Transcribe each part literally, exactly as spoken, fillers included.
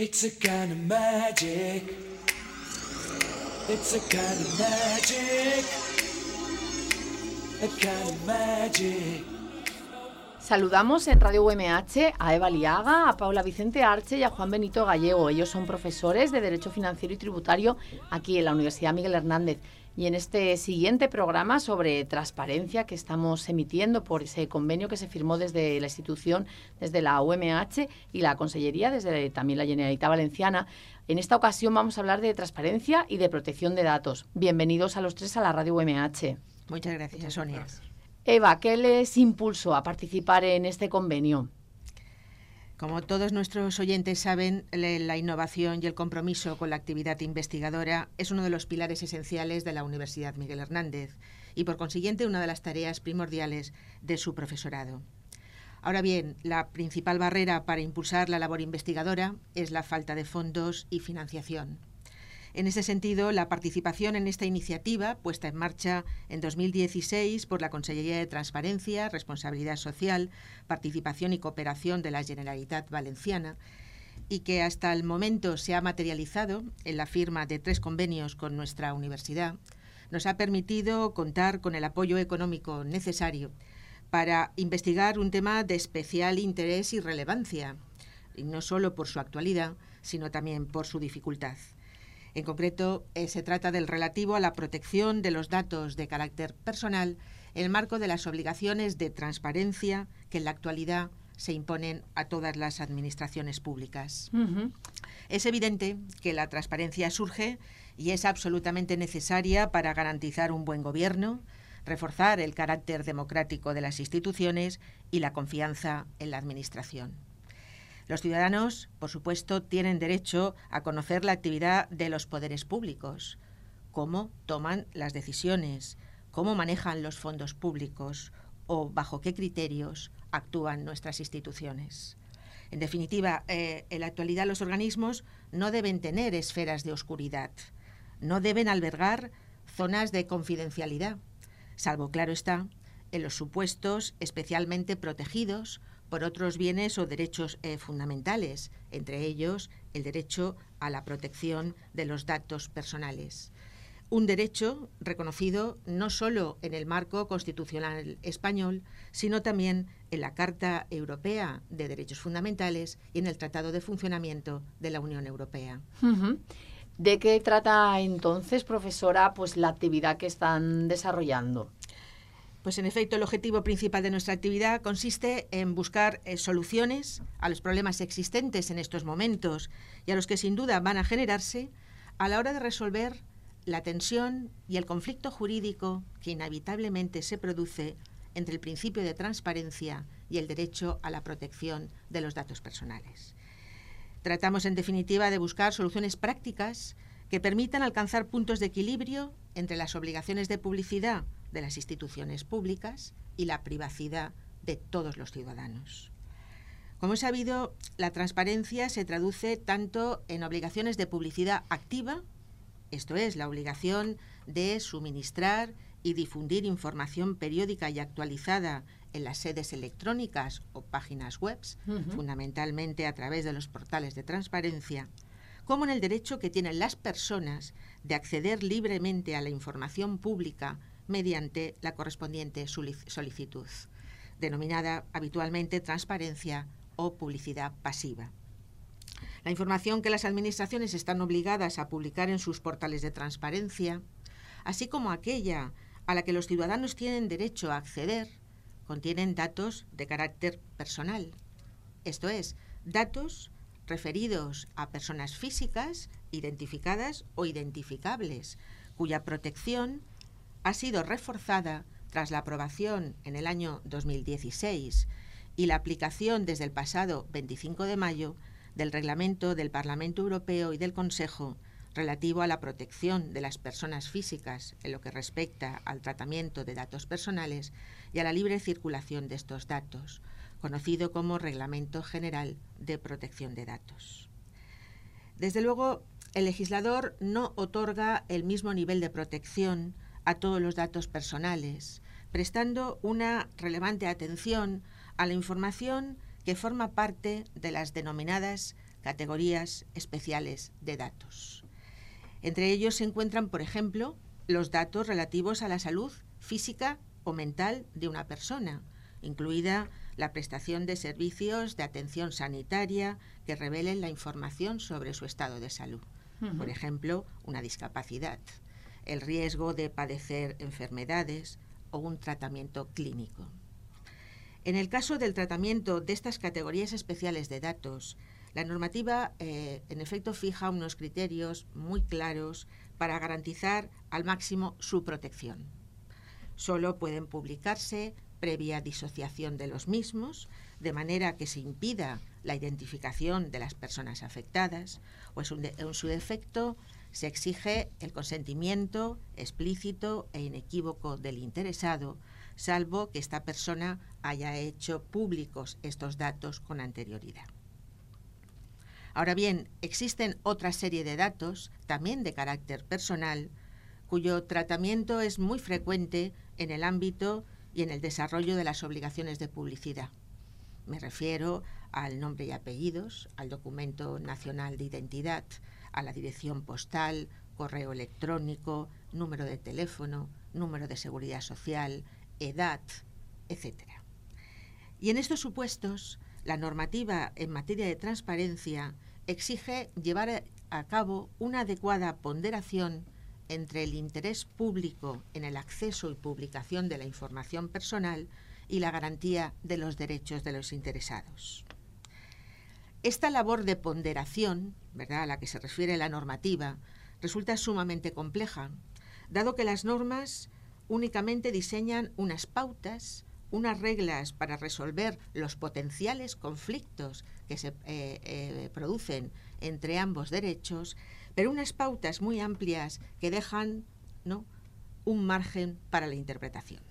It's a kind of magic. It's a kind of magic. A kind of magic. Saludamos en Radio U M H a Eva Liaga, a Paula Vicente Arche y a Juan Benito Gallego. Ellos son profesores de Derecho Financiero y Tributario aquí en la Universidad Miguel Hernández. Y en este siguiente programa sobre transparencia que estamos emitiendo por ese convenio que se firmó desde la institución, desde la U M H y la Consellería, desde también la Generalitat Valenciana, en esta ocasión vamos a hablar de transparencia y de protección de datos. Bienvenidos a los tres a la Radio U M H. Muchas gracias, Sonia. Eva, ¿qué les impulsó a participar en este convenio? Como todos nuestros oyentes saben, la innovación y el compromiso con la actividad investigadora es uno de los pilares esenciales de la Universidad Miguel Hernández y, por consiguiente, una de las tareas primordiales de su profesorado. Ahora bien, la principal barrera para impulsar la labor investigadora es la falta de fondos y financiación. En ese sentido, la participación en esta iniciativa, puesta en marcha en dos mil dieciséis por la Consellería de Transparencia, Responsabilidad Social, Participación y Cooperación de la Generalitat Valenciana, y que hasta el momento se ha materializado en la firma de tres convenios con nuestra universidad, nos ha permitido contar con el apoyo económico necesario para investigar un tema de especial interés y relevancia, y no solo por su actualidad, sino también por su dificultad. En concreto, eh, se trata del relativo a la protección de los datos de carácter personal en el marco de las obligaciones de transparencia que en la actualidad se imponen a todas las administraciones públicas. Uh-huh. Es evidente que la transparencia surge y es absolutamente necesaria para garantizar un buen gobierno, reforzar el carácter democrático de las instituciones y la confianza en la administración. Los ciudadanos, por supuesto, tienen derecho a conocer la actividad de los poderes públicos, cómo toman las decisiones, cómo manejan los fondos públicos o bajo qué criterios actúan nuestras instituciones. En definitiva, eh, en la actualidad los organismos no deben tener esferas de oscuridad, no deben albergar zonas de confidencialidad, salvo, claro está, en los supuestos especialmente protegidos por otros bienes o derechos eh, fundamentales, entre ellos el derecho a la protección de los datos personales. Un derecho reconocido no solo en el marco constitucional español, sino también en la Carta Europea de Derechos Fundamentales y en el Tratado de Funcionamiento de la Unión Europea. Uh-huh. ¿De qué trata entonces, profesora, pues la actividad que están desarrollando? Pues en efecto, el objetivo principal de nuestra actividad consiste en buscar eh, soluciones a los problemas existentes en estos momentos y a los que sin duda van a generarse a la hora de resolver la tensión y el conflicto jurídico que inevitablemente se produce entre el principio de transparencia y el derecho a la protección de los datos personales. Tratamos, en definitiva, de buscar soluciones prácticas que permitan alcanzar puntos de equilibrio entre las obligaciones de publicidad de las instituciones públicas y la privacidad de todos los ciudadanos. Como es sabido, la transparencia se traduce tanto en obligaciones de publicidad activa, esto es, la obligación de suministrar y difundir información periódica y actualizada en las sedes electrónicas o páginas web, uh-huh. fundamentalmente a través de los portales de transparencia, como en el derecho que tienen las personas de acceder libremente a la información pública mediante la correspondiente solicitud, denominada habitualmente transparencia o publicidad pasiva. La información que las administraciones están obligadas a publicar en sus portales de transparencia, así como aquella a la que los ciudadanos tienen derecho a acceder, contienen datos de carácter personal, esto es, datos referidos a personas físicas, identificadas o identificables, cuya protección ha sido reforzada tras la aprobación en el año dos mil dieciséis y la aplicación desde el pasado veinticinco de mayo del Reglamento del Parlamento Europeo y del Consejo relativo a la protección de las personas físicas en lo que respecta al tratamiento de datos personales y a la libre circulación de estos datos, conocido como Reglamento General de Protección de Datos. Desde luego, el legislador no otorga el mismo nivel de protección a todos los datos personales, prestando una relevante atención a la información que forma parte de las denominadas categorías especiales de datos. Entre ellos se encuentran, por ejemplo, los datos relativos a la salud física o mental de una persona, incluida la prestación de servicios de atención sanitaria que revelen la información sobre su estado de salud. Uh-huh. Por ejemplo, una discapacidad, el riesgo de padecer enfermedades o un tratamiento clínico. En el caso del tratamiento de estas categorías especiales de datos, la normativa, eh, en efecto, fija unos criterios muy claros para garantizar al máximo su protección. Solo pueden publicarse previa disociación de los mismos, de manera que se impida la identificación de las personas afectadas, o en su defecto se exige el consentimiento explícito e inequívoco del interesado, salvo que esta persona haya hecho públicos estos datos con anterioridad. Ahora bien, existen otra serie de datos, también de carácter personal, cuyo tratamiento es muy frecuente en el ámbito y en el desarrollo de las obligaciones de publicidad. Me refiero al nombre y apellidos, al documento nacional de identidad, a la dirección postal, correo electrónico, número de teléfono, número de seguridad social, edad, etcétera. Y en estos supuestos, la normativa en materia de transparencia exige llevar a cabo una adecuada ponderación entre el interés público en el acceso y publicación de la información personal y la garantía de los derechos de los interesados. Esta labor de ponderación, ¿verdad?, a la que se refiere la normativa, resulta sumamente compleja, dado que las normas únicamente diseñan unas pautas, unas reglas para resolver los potenciales conflictos que se eh, eh, producen entre ambos derechos, pero unas pautas muy amplias que dejan, ¿no?, un margen para la interpretación.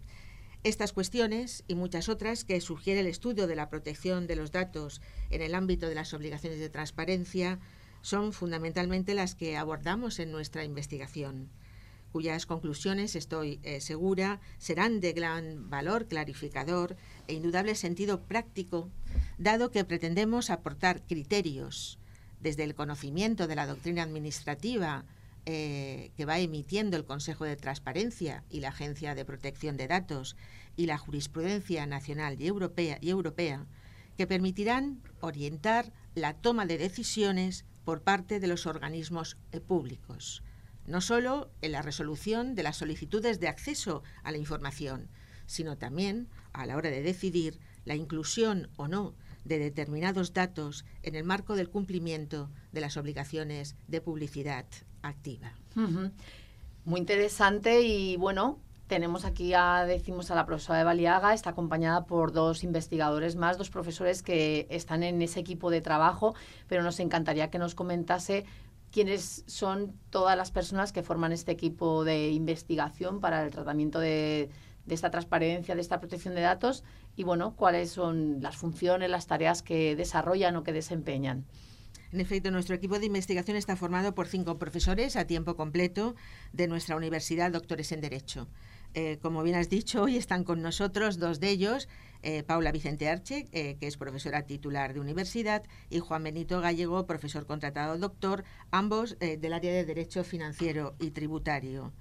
Estas cuestiones y muchas otras que sugiere el estudio de la protección de los datos en el ámbito de las obligaciones de transparencia son fundamentalmente las que abordamos en nuestra investigación, cuyas conclusiones, estoy eh, segura, serán de gran valor clarificador e indudable sentido práctico, dado que pretendemos aportar criterios desde el conocimiento de la doctrina administrativa eh, que va emitiendo el Consejo de Transparencia y la Agencia de Protección de Datos y la jurisprudencia nacional y europea, y europea que permitirán orientar la toma de decisiones por parte de los organismos eh, públicos, no solo en la resolución de las solicitudes de acceso a la información, sino también a la hora de decidir la inclusión o no de determinados datos en el marco del cumplimiento de las obligaciones de publicidad activa. Uh-huh. Muy interesante y bueno, tenemos aquí a, decimos a la profesora Eva Aliaga, está acompañada por dos investigadores más, dos profesores que están en ese equipo de trabajo, pero nos encantaría que nos comentase quiénes son todas las personas que forman este equipo de investigación para el tratamiento de, de esta transparencia, de esta protección de datos y, bueno, cuáles son las funciones, las tareas que desarrollan o que desempeñan. En efecto, nuestro equipo de investigación está formado por cinco profesores a tiempo completo de nuestra universidad, doctores en Derecho. Eh, como bien has dicho, hoy están con nosotros dos de ellos, eh, Paula Vicente Arche, eh, que es profesora titular de universidad, y Juan Benito Gallego, profesor contratado doctor, ambos eh, del área de Derecho Financiero y Tributario.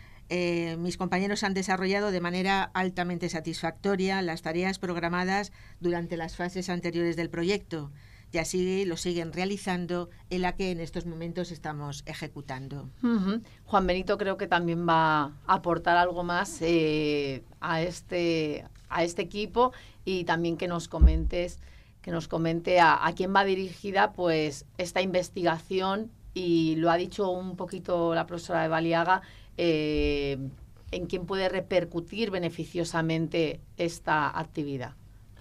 Eh, mis compañeros han desarrollado de manera altamente satisfactoria las tareas programadas durante las fases anteriores del proyecto, y así lo siguen realizando en la que en estos momentos estamos ejecutando. Uh-huh. Juan Benito creo que también va a aportar algo más eh, a este a este equipo y también que nos comentes que nos comente a, a quién va dirigida pues esta investigación y lo ha dicho un poquito la profesora Eva Aliaga, eh, en quién puede repercutir beneficiosamente esta actividad.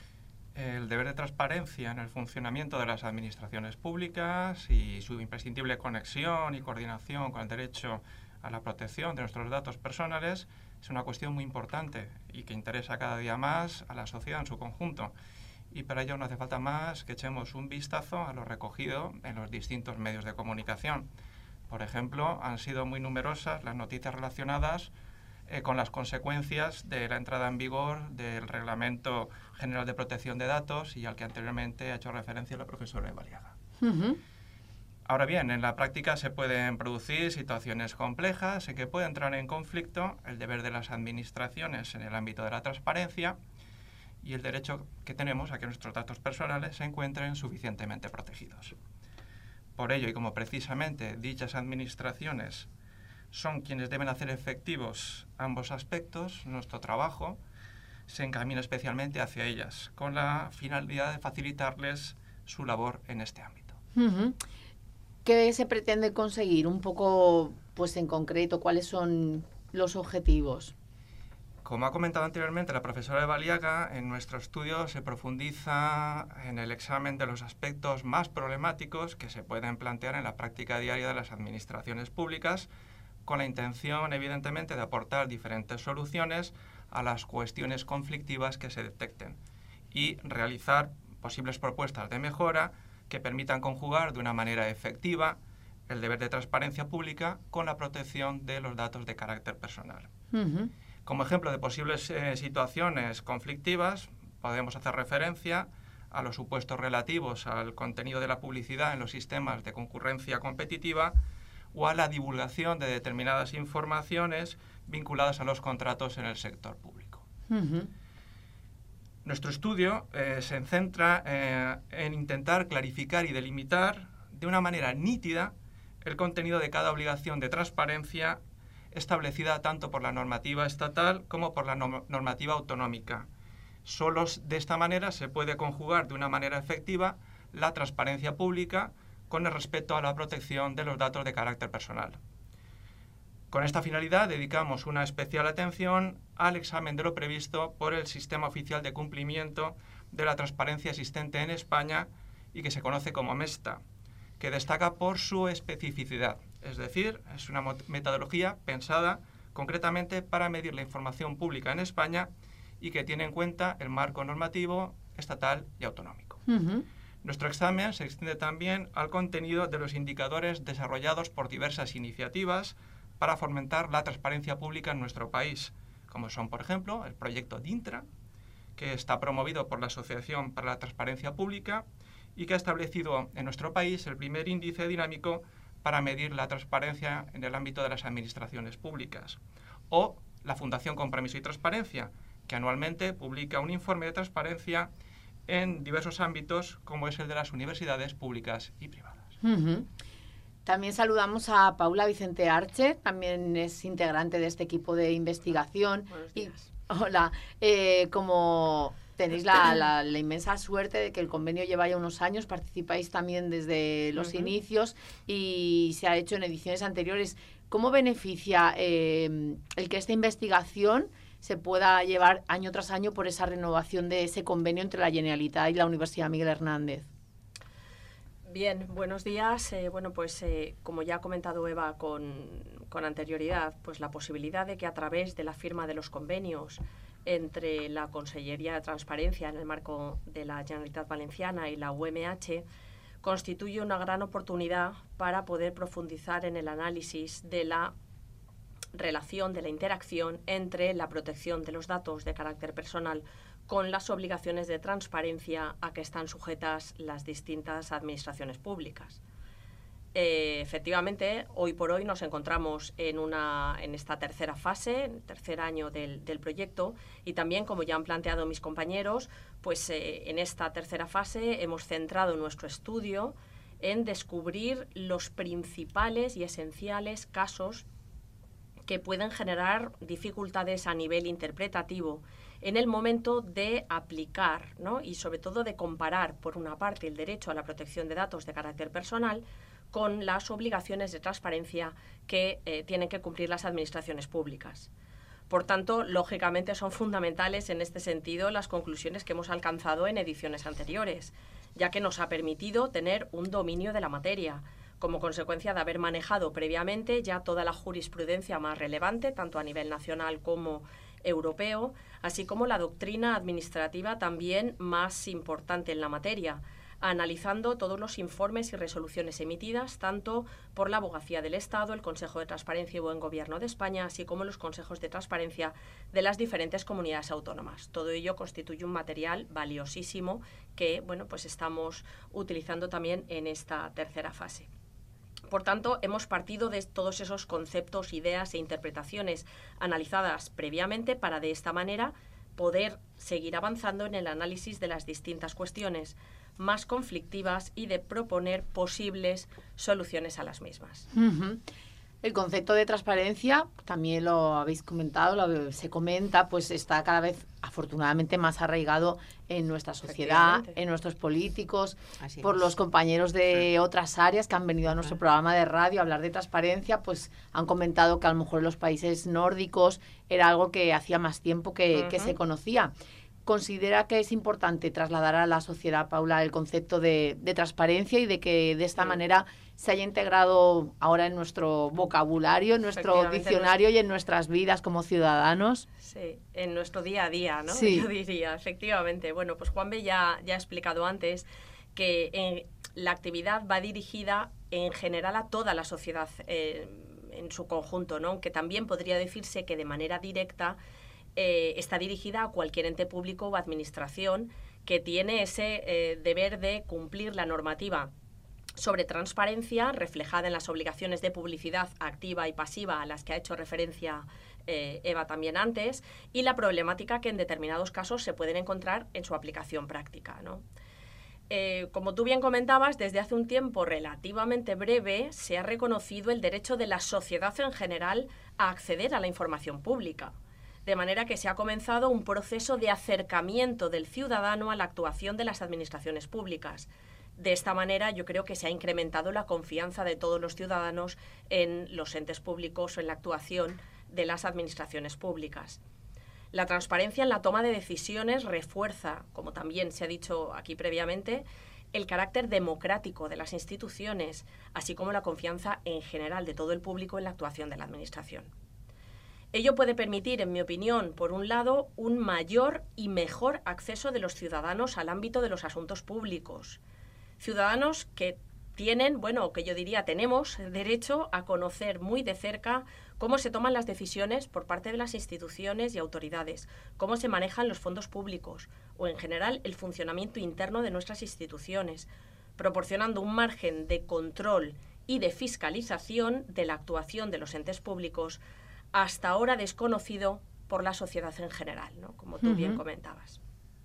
El deber de transparencia en el funcionamiento de las administraciones públicas y su imprescindible conexión y coordinación con el derecho a la protección de nuestros datos personales es una cuestión muy importante y que interesa cada día más a la sociedad en su conjunto. Y para ello no hace falta más que echemos un vistazo a lo recogido en los distintos medios de comunicación. Por ejemplo, han sido muy numerosas las noticias relacionadas Eh, con las consecuencias de la entrada en vigor del Reglamento General de Protección de Datos y al que anteriormente ha hecho referencia la profesora Eva Aliaga. Uh-huh. Ahora bien, en la práctica se pueden producir situaciones complejas en que puede entrar en conflicto el deber de las administraciones en el ámbito de la transparencia y el derecho que tenemos a que nuestros datos personales se encuentren suficientemente protegidos. Por ello, y como precisamente dichas administraciones son quienes deben hacer efectivos ambos aspectos, nuestro trabajo se encamina especialmente hacia ellas, con la finalidad de facilitarles su labor en este ámbito. Uh-huh. ¿Qué se pretende conseguir? Un poco, pues en concreto, ¿cuáles son los objetivos? Como ha comentado anteriormente la profesora Eva Aliaga, en nuestro estudio se profundiza en el examen de los aspectos más problemáticos que se pueden plantear en la práctica diaria de las administraciones públicas, con la intención, evidentemente, de aportar diferentes soluciones a las cuestiones conflictivas que se detecten y realizar posibles propuestas de mejora que permitan conjugar de una manera efectiva el deber de transparencia pública con la protección de los datos de carácter personal. Uh-huh. Como ejemplo de posibles eh, situaciones conflictivas, podemos hacer referencia a los supuestos relativos al contenido de la publicidad en los sistemas de concurrencia competitiva o a la divulgación de determinadas informaciones vinculadas a los contratos en el sector público. Uh-huh. Nuestro estudio eh, se centra eh, en intentar clarificar y delimitar de una manera nítida el contenido de cada obligación de transparencia establecida tanto por la normativa estatal como por la no- normativa autonómica. Solo de esta manera se puede conjugar de una manera efectiva la transparencia pública con el respeto a la protección de los datos de carácter personal. Con esta finalidad dedicamos una especial atención al examen de lo previsto por el Sistema Oficial de Cumplimiento de la Transparencia existente en España y que se conoce como MESTA, que destaca por su especificidad, es decir, es una metodología pensada concretamente para medir la información pública en España y que tiene en cuenta el marco normativo estatal y autonómico. Uh-huh. Nuestro examen se extiende también al contenido de los indicadores desarrollados por diversas iniciativas para fomentar la transparencia pública en nuestro país, como son, por ejemplo, el proyecto DINTRA, que está promovido por la Asociación para la Transparencia Pública y que ha establecido en nuestro país el primer índice dinámico para medir la transparencia en el ámbito de las administraciones públicas, o la Fundación Compromiso y Transparencia, que anualmente publica un informe de transparencia en diversos ámbitos, como es el de las universidades públicas y privadas. Uh-huh. También saludamos a Paula Vicente Arche, también es integrante de este equipo de investigación. Buenos Y, días. hola, eh, como tenéis la, la, la inmensa suerte de que el convenio lleva ya unos años, participáis también desde los Uh-huh. inicios y se ha hecho en ediciones anteriores. ¿Cómo beneficia eh, el que esta investigación se pueda llevar año tras año por esa renovación de ese convenio entre la Generalitat y la Universidad Miguel Hernández? Bien, buenos días. Eh, bueno, pues eh, como ya ha comentado Eva con, con anterioridad, pues la posibilidad de que a través de la firma de los convenios entre la Consellería de Transparencia en el marco de la Generalitat Valenciana y la U M H constituye una gran oportunidad para poder profundizar en el análisis de la relación, de la interacción entre la protección de los datos de carácter personal con las obligaciones de transparencia a que están sujetas las distintas administraciones públicas. Eh, efectivamente, hoy por hoy nos encontramos en, una, en esta tercera fase, en el tercer año del, del proyecto, y también, como ya han planteado mis compañeros, pues eh, en esta tercera fase hemos centrado nuestro estudio en descubrir los principales y esenciales casos que pueden generar dificultades a nivel interpretativo en el momento de aplicar, ¿no? Y sobre todo de comparar, por una parte, el derecho a la protección de datos de carácter personal con las obligaciones de transparencia que eh, tienen que cumplir las administraciones públicas. Por tanto, lógicamente son fundamentales en este sentido las conclusiones que hemos alcanzado en ediciones anteriores, ya que nos ha permitido tener un dominio de la materia, como consecuencia de haber manejado previamente ya toda la jurisprudencia más relevante, tanto a nivel nacional como europeo, así como la doctrina administrativa también más importante en la materia, analizando todos los informes y resoluciones emitidas, tanto por la Abogacía del Estado, el Consejo de Transparencia y Buen Gobierno de España, así como los consejos de transparencia de las diferentes comunidades autónomas. Todo ello constituye un material valiosísimo que, bueno, pues estamos utilizando también en esta tercera fase. Por tanto, hemos partido de todos esos conceptos, ideas e interpretaciones analizadas previamente para, de esta manera, poder seguir avanzando en el análisis de las distintas cuestiones más conflictivas y de proponer posibles soluciones a las mismas. Uh-huh. El concepto de transparencia, también lo habéis comentado, lo, se comenta, pues está cada vez afortunadamente más arraigado en nuestra sociedad, en nuestros políticos, Así por es. los compañeros de sí. otras áreas que han venido a nuestro programa de radio a hablar de transparencia, pues han comentado que a lo mejor en los países nórdicos era algo que hacía más tiempo que, uh-huh. que se conocía. ¿Considera que es importante trasladar a la sociedad, Paula, el concepto de, de transparencia y de que de esta sí. manera se haya integrado ahora en nuestro vocabulario, en nuestro diccionario y en nuestras vidas como ciudadanos? Sí, en nuestro día a día, ¿no? Sí. Yo diría, efectivamente. Bueno, pues Juanbe ya, ya ha explicado antes que en, la actividad va dirigida en general a toda la sociedad eh, en su conjunto, ¿no? Aunque también podría decirse que de manera directa Eh, está dirigida a cualquier ente público o administración que tiene ese eh, deber de cumplir la normativa sobre transparencia reflejada en las obligaciones de publicidad activa y pasiva a las que ha hecho referencia eh, Eva también antes, y la problemática que en determinados casos se pueden encontrar en su aplicación práctica, ¿no? Eh, como tú bien comentabas, desde hace un tiempo relativamente breve se ha reconocido el derecho de la sociedad en general a acceder a la información pública. De manera que se ha comenzado un proceso de acercamiento del ciudadano a la actuación de las administraciones públicas. De esta manera, yo creo que se ha incrementado la confianza de todos los ciudadanos en los entes públicos o en la actuación de las administraciones públicas. La transparencia en la toma de decisiones refuerza, como también se ha dicho aquí previamente, el carácter democrático de las instituciones, así como la confianza en general de todo el público en la actuación de la administración. Ello puede permitir, en mi opinión, por un lado, un mayor y mejor acceso de los ciudadanos al ámbito de los asuntos públicos. Ciudadanos que tienen, bueno, que yo diría tenemos derecho a conocer muy de cerca cómo se toman las decisiones por parte de las instituciones y autoridades, cómo se manejan los fondos públicos o, en general, el funcionamiento interno de nuestras instituciones, proporcionando un margen de control y de fiscalización de la actuación de los entes públicos hasta ahora desconocido por la sociedad en general, ¿no? Como tú uh-huh. bien comentabas.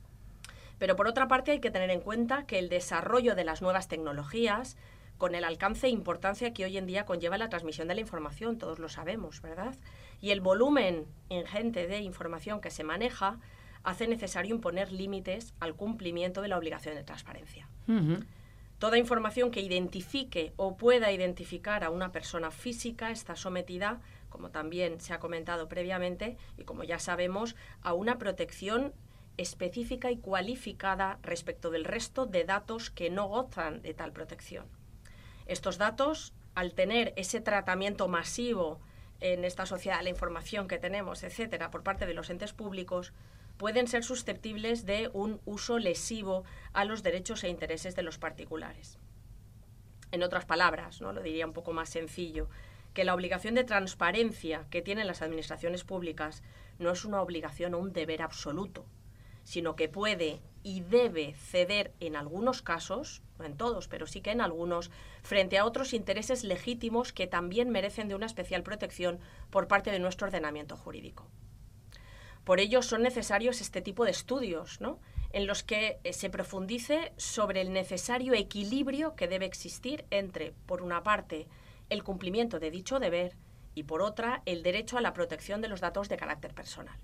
Pero por otra parte hay que tener en cuenta que el desarrollo de las nuevas tecnologías, con el alcance e importancia que hoy en día conlleva la transmisión de la información, todos lo sabemos, ¿verdad? Y el volumen ingente de información que se maneja hace necesario imponer límites al cumplimiento de la obligación de transparencia. Uh-huh. Toda información que identifique o pueda identificar a una persona física está sometida, como también se ha comentado previamente, y como ya sabemos, a una protección específica y cualificada respecto del resto de datos que no gozan de tal protección. Estos datos, al tener ese tratamiento masivo en esta sociedad, la información que tenemos, etcétera, por parte de los entes públicos, pueden ser susceptibles de un uso lesivo a los derechos e intereses de los particulares. En otras palabras, ¿no? Lo diría un poco más sencillo, que la obligación de transparencia que tienen las administraciones públicas no es una obligación o un deber absoluto, sino que puede y debe ceder en algunos casos, no en todos, pero sí que en algunos, frente a otros intereses legítimos que también merecen de una especial protección por parte de nuestro ordenamiento jurídico. Por ello son necesarios este tipo de estudios, ¿no? En los que se profundice sobre el necesario equilibrio que debe existir entre, por una parte, el cumplimiento de dicho deber y, por otra, el derecho a la protección de los datos de carácter personal.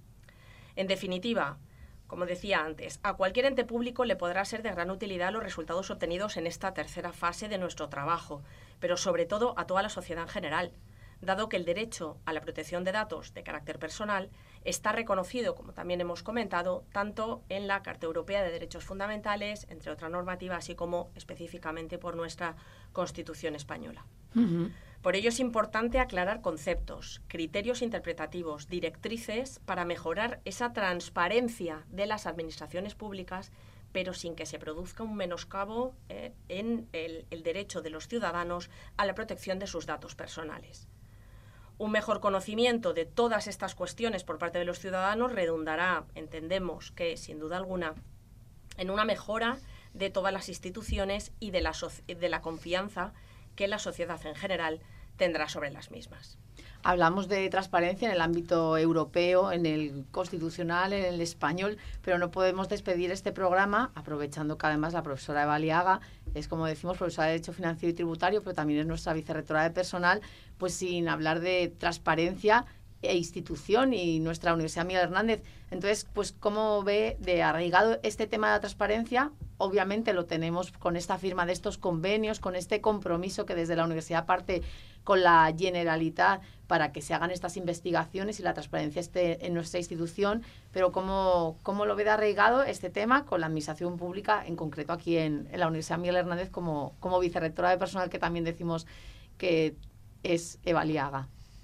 En definitiva, como decía antes, a cualquier ente público le podrá ser de gran utilidad los resultados obtenidos en esta tercera fase de nuestro trabajo, pero sobre todo a toda la sociedad en general, dado que el derecho a la protección de datos de carácter personal está reconocido, como también hemos comentado, tanto en la Carta Europea de Derechos Fundamentales, entre otras normativas, así como específicamente por nuestra Constitución española. Uh-huh. Por ello es importante aclarar conceptos, criterios interpretativos, directrices para mejorar esa transparencia de las administraciones públicas, pero sin que se produzca un menoscabo eh, en el, el derecho de los ciudadanos a la protección de sus datos personales. Un mejor conocimiento de todas estas cuestiones por parte de los ciudadanos redundará, entendemos que sin duda alguna, en una mejora de todas las instituciones y de la, so- de la confianza que la sociedad en general tendrá sobre las mismas. Hablamos de transparencia en el ámbito europeo, en el constitucional, en el español, pero no podemos despedir este programa, aprovechando que además la profesora Eva Aliaga es, como decimos, profesora de Derecho Financiero y Tributario, pero también es nuestra vicerrectora de personal, pues sin hablar de transparencia e institución y nuestra Universidad Miguel Hernández. Entonces, pues, ¿cómo ve de arraigado este tema de la transparencia? Obviamente lo tenemos con esta firma de estos convenios, con este compromiso que desde la universidad parte con la Generalitat para que se hagan estas investigaciones y la transparencia esté en nuestra institución, pero ¿cómo, cómo lo ve de arraigado este tema con la administración pública, en concreto aquí en, en la Universidad Miguel Hernández, como, como vicerrectora de personal, que también decimos que es Eva Aliaga?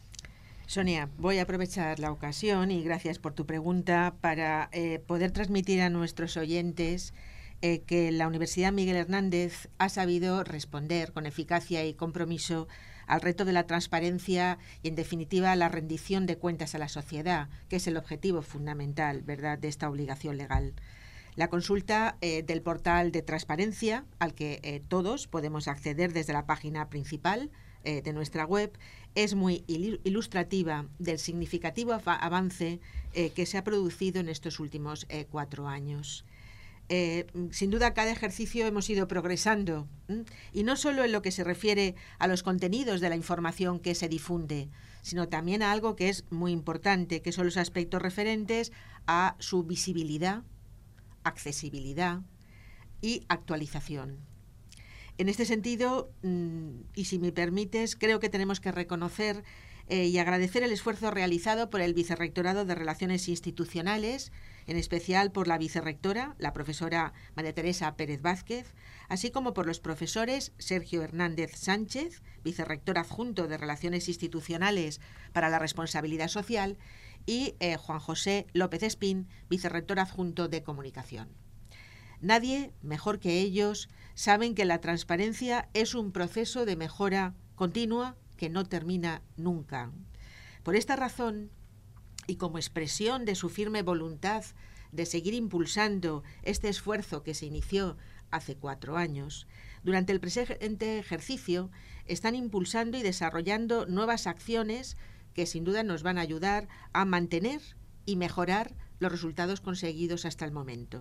Sonia, voy a aprovechar la ocasión y gracias por tu pregunta para eh, poder transmitir a nuestros oyentes eh, que la Universidad Miguel Hernández ha sabido responder con eficacia y compromiso al reto de la transparencia y, en definitiva, la rendición de cuentas a la sociedad, que es el objetivo fundamental, ¿verdad?, de esta obligación legal. La consulta eh, del portal de transparencia, al que eh, todos podemos acceder desde la página principal eh, de nuestra web, es muy ilustrativa del significativo av- avance eh, que se ha producido en estos últimos eh, cuatro años. Eh, sin duda, cada ejercicio hemos ido progresando, ¿m? y no solo en lo que se refiere a los contenidos de la información que se difunde, sino también a algo que es muy importante, que son los aspectos referentes a su visibilidad, accesibilidad y actualización. En este sentido, y si me permites, creo que tenemos que reconocer eh, y agradecer el esfuerzo realizado por el Vicerrectorado de Relaciones Institucionales, en especial por la vicerrectora, la profesora María Teresa Pérez Vázquez, así como por los profesores Sergio Hernández Sánchez, vicerrector adjunto de Relaciones Institucionales para la Responsabilidad Social, y eh, Juan José López Espín, vicerrector adjunto de Comunicación. Nadie, mejor que ellos, saben que la transparencia es un proceso de mejora continua que no termina nunca. Por esta razón, y como expresión de su firme voluntad de seguir impulsando este esfuerzo que se inició hace cuatro años, durante el presente ejercicio están impulsando y desarrollando nuevas acciones que sin duda nos van a ayudar a mantener y mejorar los resultados conseguidos hasta el momento.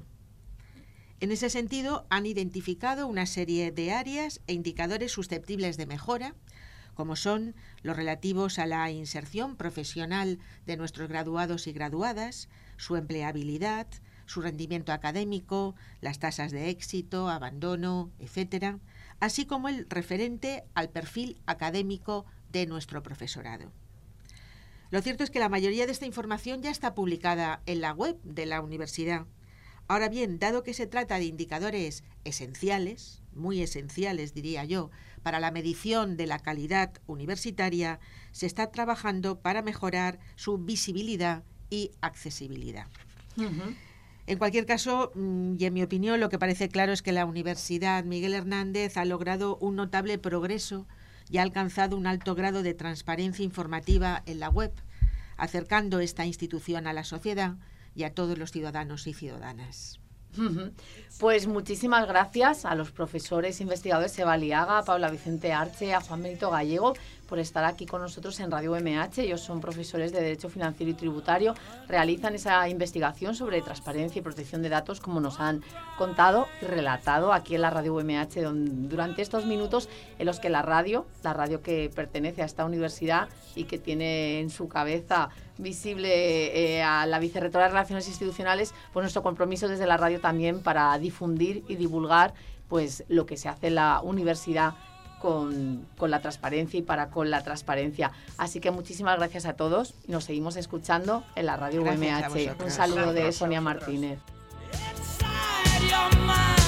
En ese sentido, han identificado una serie de áreas e indicadores susceptibles de mejora, como son los relativos a la inserción profesional de nuestros graduados y graduadas, su empleabilidad, su rendimiento académico, las tasas de éxito, abandono, etcétera, así como el referente al perfil académico de nuestro profesorado. Lo cierto es que la mayoría de esta información ya está publicada en la web de la universidad. Ahora bien, dado que se trata de indicadores esenciales, muy esenciales diría yo, para la medición de la calidad universitaria, se está trabajando para mejorar su visibilidad y accesibilidad. Uh-huh. En cualquier caso, y en mi opinión, lo que parece claro es que la Universidad Miguel Hernández ha logrado un notable progreso y ha alcanzado un alto grado de transparencia informativa en la web, acercando esta institución a la sociedad y a todos los ciudadanos y ciudadanas. Pues muchísimas gracias a los profesores investigadores Eva Aliaga, a Paula Vicente Arche, a Juan Benito Gallego por estar aquí con nosotros en Radio U M H. Ellos son profesores de Derecho Financiero y Tributario, realizan esa investigación sobre transparencia y protección de datos, como nos han contado y relatado aquí en la Radio U M H, donde, durante estos minutos en los que la radio, la radio que pertenece a esta universidad y que tiene en su cabeza visible eh, a la vicerrectora de Relaciones Institucionales, pues nuestro compromiso desde la radio también para difundir y divulgar pues lo que se hace en la universidad con, con la transparencia y para con la transparencia. Así que muchísimas gracias a todos y nos seguimos escuchando en la Radio U M H. Un saludo de Sonia Martínez.